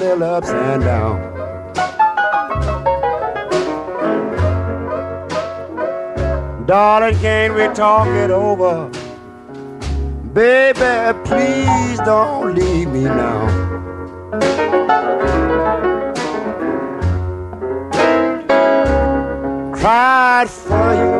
still upside down. Darling, can't we talk it over? Baby, please don't leave me now. Cried for you